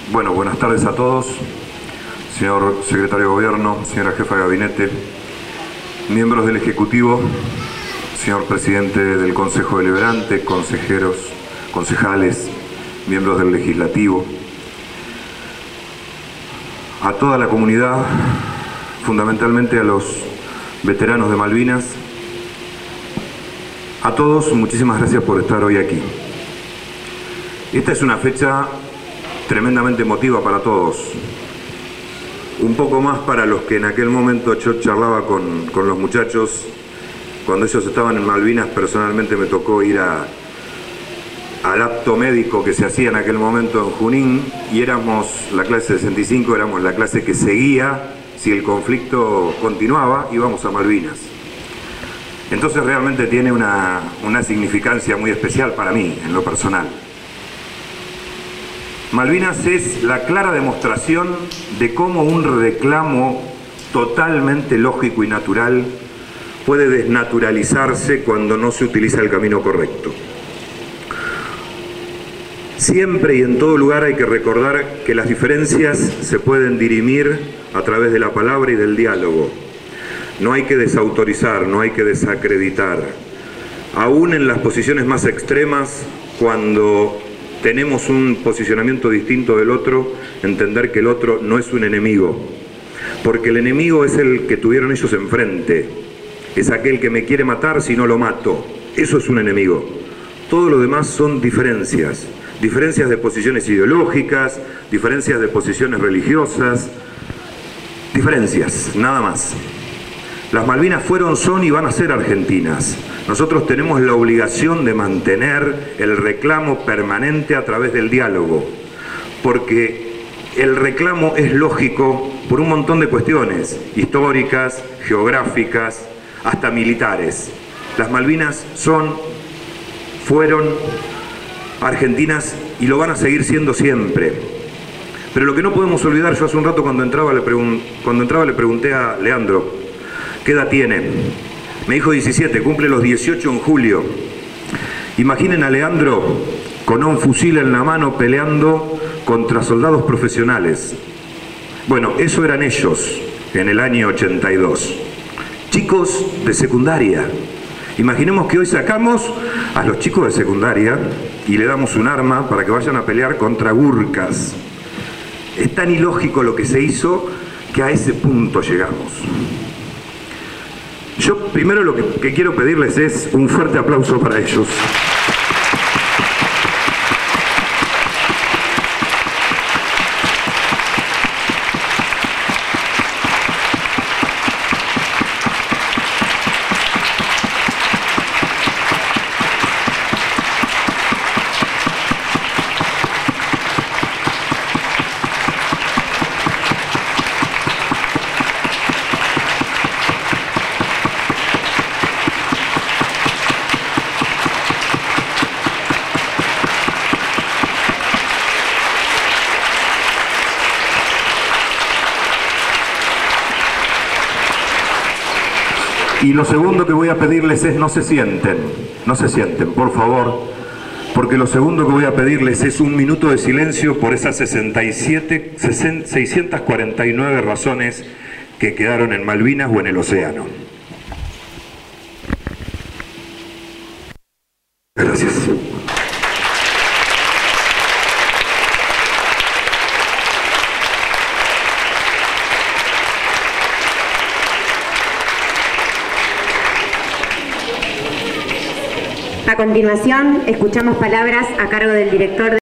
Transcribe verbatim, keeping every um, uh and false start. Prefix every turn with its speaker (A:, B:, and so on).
A: Bueno, buenas tardes a todos, señor secretario de Gobierno, señora jefa de gabinete, miembros del Ejecutivo, señor presidente del Consejo Deliberante, consejeros, concejales, miembros del Legislativo, a toda la comunidad, fundamentalmente a los veteranos de Malvinas, a todos, muchísimas gracias por estar hoy aquí. Esta es una fecha tremendamente emotiva para todos, un poco más para los que en aquel momento yo charlaba con, con los muchachos, cuando ellos estaban en Malvinas. Personalmente me tocó ir a, al acto médico que se hacía en aquel momento en Junín, y éramos, la clase sesenta y cinco, éramos la clase que seguía, si el conflicto continuaba, íbamos a Malvinas. Entonces realmente tiene una, una significancia muy especial para mí, en lo personal. Malvinas es la clara demostración de cómo un reclamo totalmente lógico y natural puede desnaturalizarse cuando no se utiliza el camino correcto. Siempre y en todo lugar hay que recordar que las diferencias se pueden dirimir a través de la palabra y del diálogo. No hay que desautorizar, no hay que desacreditar. Aún en las posiciones más extremas, cuando tenemos un posicionamiento distinto del otro, entender que el otro no es un enemigo, porque el enemigo es el que tuvieron ellos enfrente, es aquel que me quiere matar si no lo mato, eso es un enemigo. Todo lo demás son diferencias, diferencias de posiciones ideológicas, diferencias de posiciones religiosas, diferencias, nada más. Las Malvinas fueron, son y van a ser argentinas. Nosotros tenemos la obligación de mantener el reclamo permanente a través del diálogo, porque el reclamo es lógico por un montón de cuestiones históricas, geográficas, hasta militares. Las Malvinas son, fueron argentinas y lo van a seguir siendo siempre. Pero lo que no podemos olvidar, yo hace un rato cuando entraba le, pregun cuando entraba le pregunté a Leandro, ¿qué edad tiene? Me dijo diecisiete, cumple los dieciocho en julio. Imaginen a Leandro con un fusil en la mano peleando contra soldados profesionales. Bueno, eso eran ellos en el año ochenta y dos. Chicos de secundaria. Imaginemos que hoy sacamos a los chicos de secundaria y le damos un arma para que vayan a pelear contra gurkas. Es tan ilógico lo que se hizo que a ese punto llegamos. Yo primero lo que, que quiero pedirles es un fuerte aplauso para ellos. Y lo segundo que voy a pedirles es no se sienten, no se sienten, por favor, porque lo segundo que voy a pedirles es un minuto de silencio por esas sesenta y siete, seiscientas cuarenta y nueve razones que quedaron en Malvinas o en el océano. Gracias.
B: A continuación, escuchamos palabras a cargo del director de